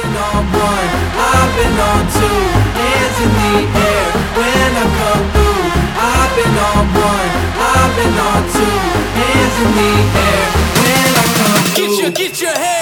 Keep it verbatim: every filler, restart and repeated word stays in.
been on one, I've been on two, hands in the air when I come through. I've been on one, I've been on two, hands in the air when I come through. Get your, get your hands.